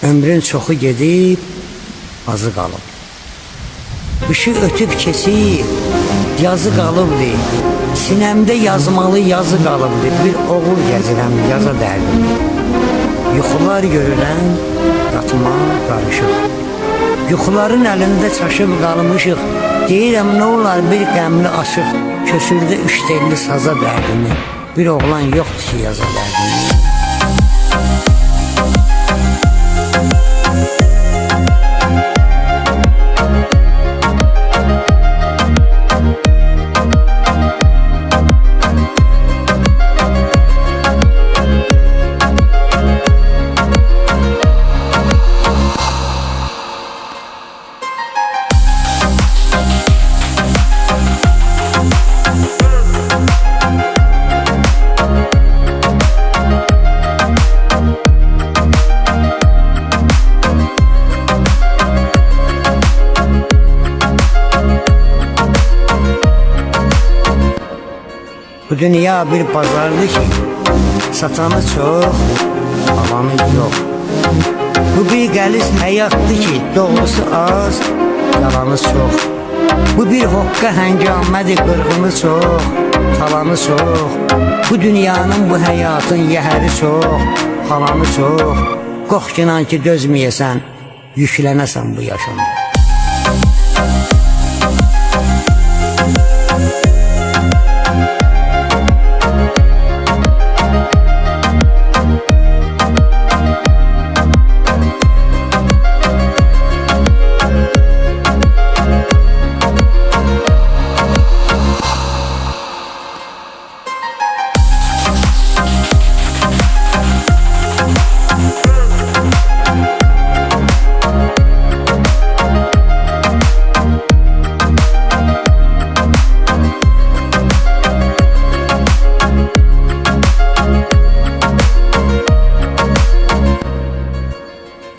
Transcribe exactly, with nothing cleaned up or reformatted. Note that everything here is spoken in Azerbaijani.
Ömrün çoxu gedib, azı qalıb. Qışı ötüb kesib, yazı qalıbdı. Sinəmdə yazmalı yazı qalıbdı. Bir oğul gəzirəm, yaza dərdim. Yuxular görürəm, qatıma qarışıq. Yuxuların əlində çaşıb qalmışıq. Deyirəm, nə olar bir qəmli aşıq, kösüldü üç telli saza dərdimi. Bir oğlan yoxdur ki, yaza dərdimi. Bu dünya bir pazardır ki, satanı çok, alanı yok. Bu bir qəliz həyatdır ki, doğrusu az, yalanı çok. Bu bir hoqqa həngamədir, qırğını çok, talanı çok. Bu dünyanın, bu həyatın yəhəri çok, halanı çok. Qorx ki, inan ki, dözməyəsən, yüklənəsən bu yaşamda.